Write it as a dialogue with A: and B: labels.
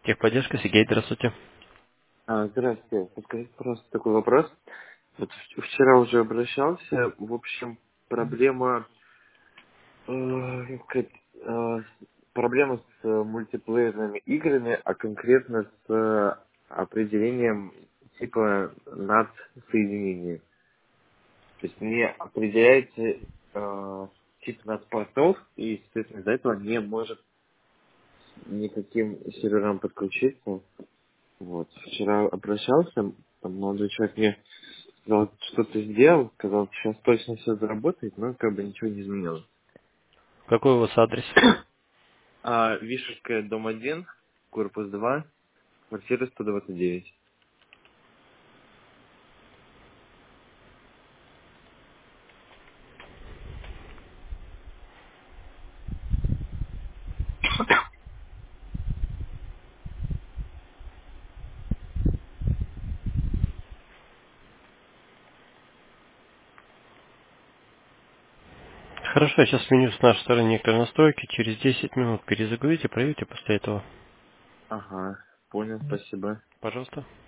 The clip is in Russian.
A: Техподдержка, Сергей, здравствуйте.
B: Здравствуйте. Подскажите, просто такой вопрос. Вот вчера уже обращался. В общем, проблема, как сказать, проблема с мультиплеерными играми, а конкретно с определением типа над соединения. То есть мне определяется тип над портов, и, естественно, из-за этого не может никаким серверам подключиться. Вот. Вчера обращался, там молодой человек мне сказал, что-то сделал, сказал, сейчас точно все заработает, но как бы ничего не изменилось.
A: Какой у вас адрес?
B: Вишерская, дом 1, корпус 2, квартира 129.
A: Хорошо, я сейчас сменю с нашей стороны некоторые настройки. Через 10 минут перезагрузите, проверьте после этого.
B: Ага, понял, спасибо.
A: Пожалуйста.